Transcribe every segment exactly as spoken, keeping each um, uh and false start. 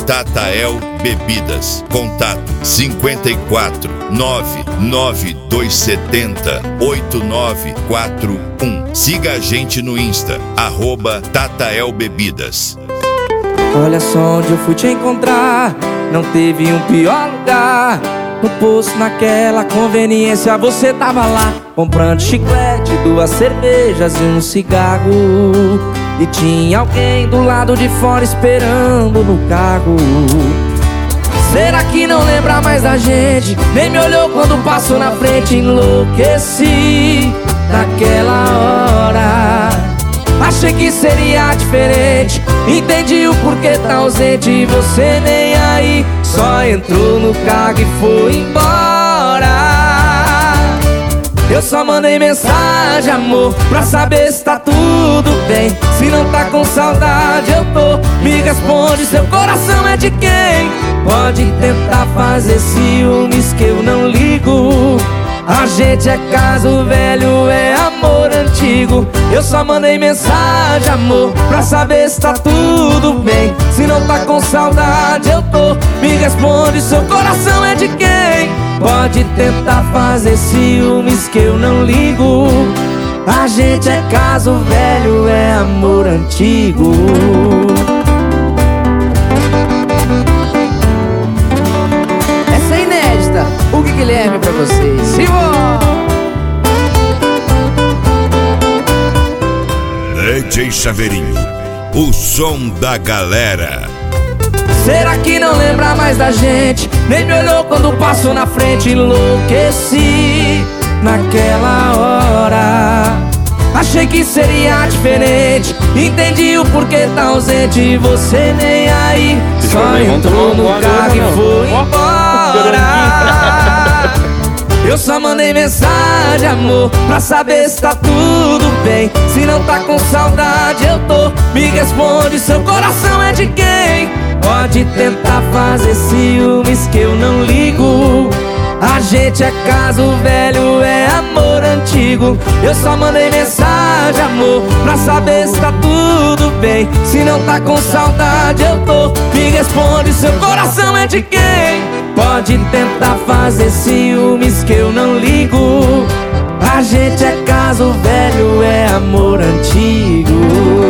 Tatael Bebidas. Contato cinquenta e quatro, nove nove dois setenta, oito nove quatro um. Siga a gente no Insta, arroba Tatael Bebidas. Olha só onde eu fui te encontrar, não teve um pior lugar. No posto, naquela conveniência, você tava lá, comprando chiclete, duas cervejas e um cigarro. E tinha alguém do lado de fora esperando no carro. Será que não lembra mais da gente? Nem me olhou quando passou na frente. Enlouqueci naquela hora. Achei que seria diferente, entendi o porquê tá ausente e você nem aí. Só entrou no carro e foi embora. Eu só mandei mensagem, amor, pra saber se tá tudo bem. Se não tá com saudade eu tô, me responde, seu coração é de quem? Pode tentar fazer ciúmes que eu não ligo. A gente é caso velho, é amor antigo. Eu só mandei mensagem, amor, pra saber se tá tudo bem. Se não tá com saudade eu tô, me responde, seu coração é de quem? Pode tentar fazer ciúmes que eu não ligo. A gente é caso velho, é amor antigo. Essa é inédita, o que Guilherme pra vocês. Simão! D J Chaveirinho, o som da galera. Será que não lembra mais da gente? Nem me olhou quando passou na frente. Enlouqueci naquela hora. Achei que seria diferente, entendi o porquê tá ausente e você nem aí. Só entrou no carro e foi embora. Eu só mandei mensagem, amor, pra saber se tá tudo bem. Se não tá com saudade eu tô, me responde, seu coração é de quem? Pode tentar fazer ciúmes que eu não ligo. A gente é caso velho, é amor antigo. Eu só mandei mensagem, amor, pra saber se tá tudo bem. Se não tá com saudade eu tô, me responde, seu coração é de quem? Pode tentar fazer ciúmes que eu não ligo. A gente é caso velho, é amor antigo.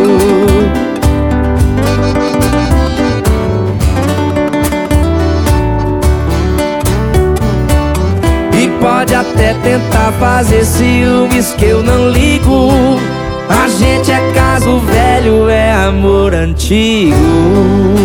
Pode até tentar fazer ciúmes que eu não ligo. A gente é caso velho, é amor antigo.